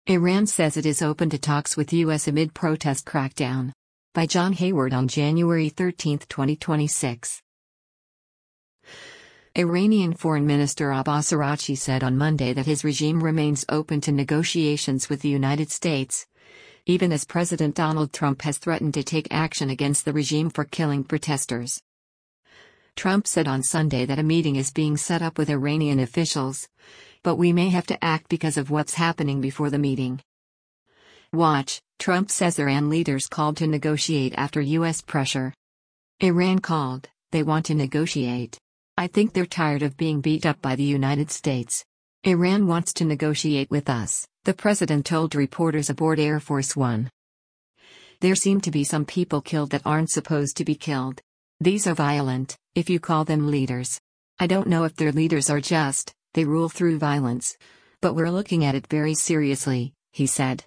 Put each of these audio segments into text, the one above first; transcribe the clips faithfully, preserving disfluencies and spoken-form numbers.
Iran says it is open to talks with U S amid protest crackdown. By John Hayward on January thirteenth, twenty twenty-six. Iranian Foreign Minister Abbas Araghchi said on Monday that his regime remains open to negotiations with the United States, even as President Donald Trump has threatened to take action against the regime for killing protesters. Trump said on Sunday that a meeting is being set up with Iranian officials, but we may have to act because of what's happening before the meeting. Watch, Trump says Iran leaders called to negotiate after U S pressure. Iran called, they want to negotiate. I think they're tired of being beat up by the United States. Iran wants to negotiate with us, the president told reporters aboard Air Force One. There seem to be some people killed that aren't supposed to be killed. These are violent, if you call them leaders. I don't know if their leaders are just, they rule through violence. But we're looking at it very seriously, he said.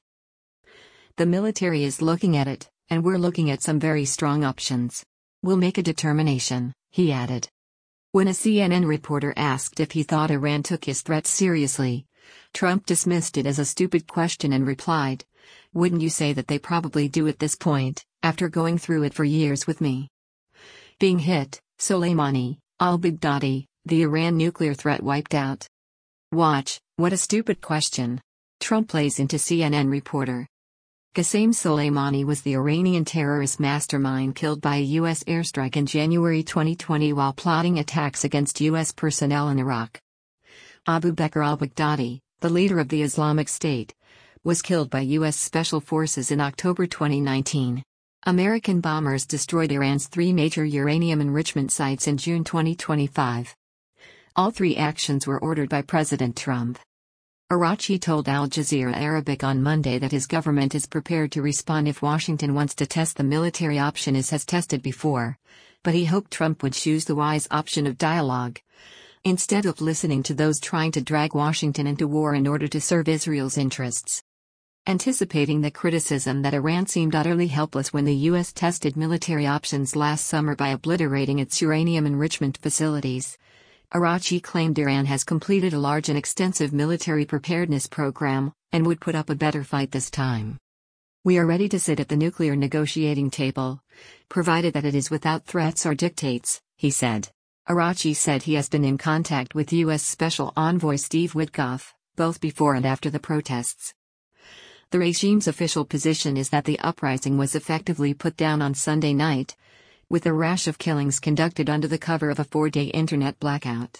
The military is looking at it, and we're looking at some very strong options. We'll make a determination, he added. When a C N N reporter asked if he thought Iran took his threats seriously, Trump dismissed it as a stupid question and replied, "Wouldn't you say that they probably do at this point, after going through it for years with me?" Being hit, Soleimani, al-Baghdadi, the Iran nuclear threat wiped out. Watch, what a stupid question. Trump lays into C N N reporter. Qasem Soleimani was the Iranian terrorist mastermind killed by a U S airstrike in January twenty twenty while plotting attacks against U S personnel in Iraq. Abu Bakr al-Baghdadi, the leader of the Islamic State, was killed by U S Special Forces in October twenty nineteen. American bombers destroyed Iran's three major uranium enrichment sites in June twenty twenty-five. All three actions were ordered by President Trump. Araghchi told Al Jazeera Arabic on Monday that his government is prepared to respond if Washington wants to test the military option as has tested before, but he hoped Trump would choose the wise option of dialogue, instead of listening to those trying to drag Washington into war in order to serve Israel's interests. Anticipating the criticism that Iran seemed utterly helpless when the U S tested military options last summer by obliterating its uranium enrichment facilities, Araghchi claimed Iran has completed a large and extensive military preparedness program, and would put up a better fight this time. We are ready to sit at the nuclear negotiating table, provided that it is without threats or dictates, he said. Araghchi said he has been in contact with U S Special Envoy Steve Witkoff, both before and after the protests. The regime's official position is that the uprising was effectively put down on Sunday night, with a rash of killings conducted under the cover of a four-day internet blackout.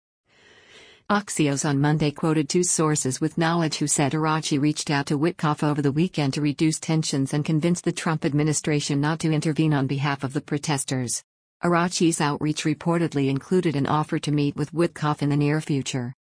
Axios on Monday quoted two sources with knowledge who said Araghchi reached out to Witkoff over the weekend to reduce tensions and convince the Trump administration not to intervene on behalf of the protesters. Araghchi's outreach reportedly included an offer to meet with Witkoff in the near future.